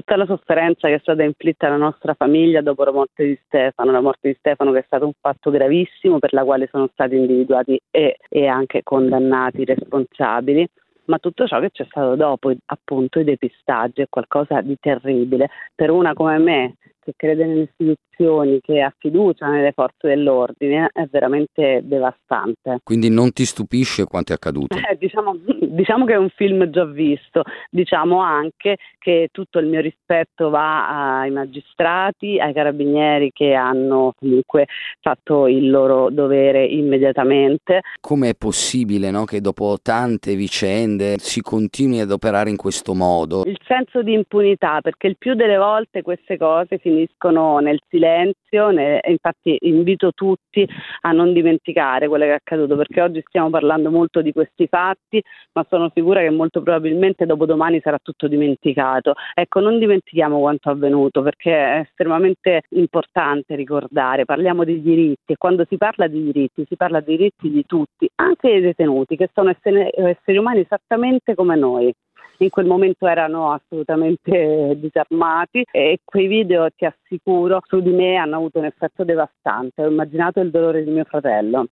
tutta la sofferenza che è stata inflitta alla nostra famiglia dopo la morte di Stefano che è stato un fatto gravissimo per la quale sono stati individuati e anche condannati i responsabili, ma tutto ciò che c'è stato dopo, appunto i depistaggi, è qualcosa di terribile per una come me che crede nelle istituzioni, che ha fiducia nelle forze dell'ordine, è veramente devastante. Quindi non ti stupisce quanto è accaduto? Diciamo che è un film già visto, diciamo anche che tutto il mio rispetto va ai magistrati, ai carabinieri che hanno comunque fatto il loro dovere immediatamente. Come è possibile, no, che dopo tante vicende si continui ad operare in questo modo? Il senso di impunità, perché il più delle volte queste cose finiscono nel silenzio, infatti invito tutti a non dimenticare quello che è accaduto, perché oggi stiamo parlando molto di questi fatti, ma sono sicura che molto probabilmente dopodomani sarà tutto dimenticato. Ecco, non dimentichiamo quanto avvenuto, perché è estremamente importante ricordare, parliamo di diritti, e quando si parla di diritti si parla di diritti di tutti, anche dei detenuti, che sono esseri umani esattamente come noi. In quel momento erano assolutamente disarmati e quei video, ti assicuro, su di me hanno avuto un effetto devastante. Ho immaginato il dolore di mio fratello.